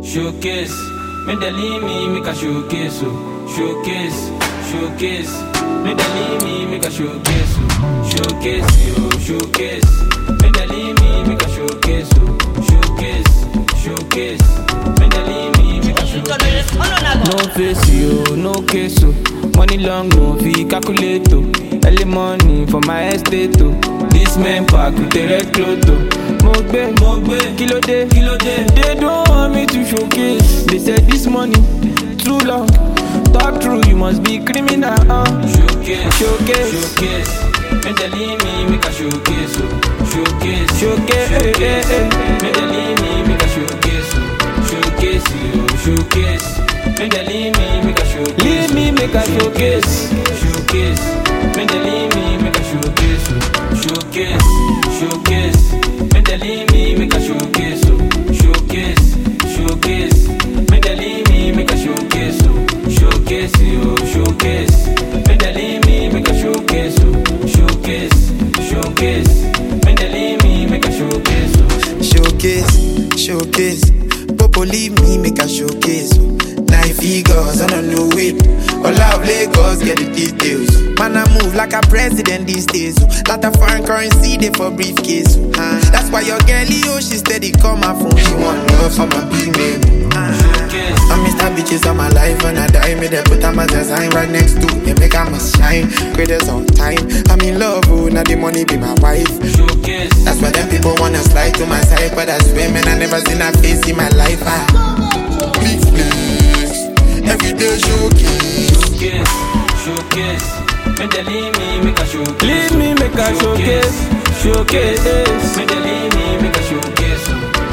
Showcase, me they leave me, make a showcase, oh. Showcase, showcase, me they leave me, make a showcase, oh. Showcase, yo, showcase, me they leave me, make a showcase, oh. Showcase, showcase, me they leave me, make a showcase. No face, yo, no case, oh. Money long, no fee, calculate, oh. Early money for my estate, oh. This man pack with the red cloth, oh. Mogbe, kilo day. They don't want me to showcase. They said this money too long. Talk true, you must be criminal. Showcase. Make they leave me, make a showcase. Showcase. Make they leave me, make a showcase. Showcase. Make they leave me, make a showcase. Leave me, make a showcase. Make they leave me, make a showcase. Showcase. Make they leave me, make a showcase. Showcase. Make they leave me, make a showcase. Showcase. Make they leave me, make a showcase. Showcase. Make they leave me, make a showcase. Showcase. Popo leave me, make a showcase. 9 figures on a new whip. All of Lagos get the details. Man, I move like a president these days. Lot of foreign currency they for briefcase. That's why your girlie, she steady call my phone. She want love from my big name. I Mr. Bitches on my life when I die. Me they put on my design right next to me. Make I must shine. Greatest on time. I'm in love, oh, now the money be my wife. That's why them people wanna slide to my side. But I swear, man, I never seen a face in my life. Big flex. Everyday showcase. Make they leave me, make a showcase. Leave me, make a showcase. Make they leave me, make a showcase.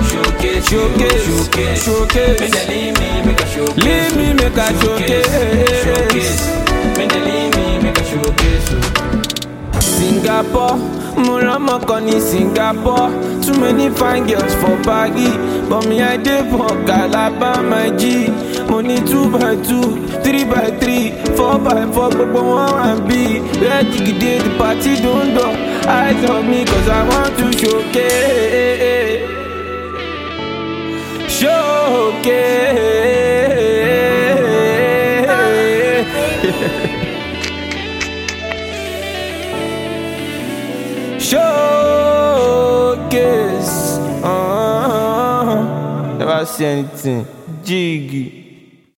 Showcase. Make they leave me, make a showcase. Leave me, make a showcase. Make they leave me, make a showcase. Singapore, Murama Koni Singapore. Too many fine girls for baggy, but me I dey for Calabar, my G. Money 2x2, 3x3, 4x4, but one and B. Ready to get the party don't do. Eyes on me 'cause I want to showcase. Showcase. Never see anything. Jiggy.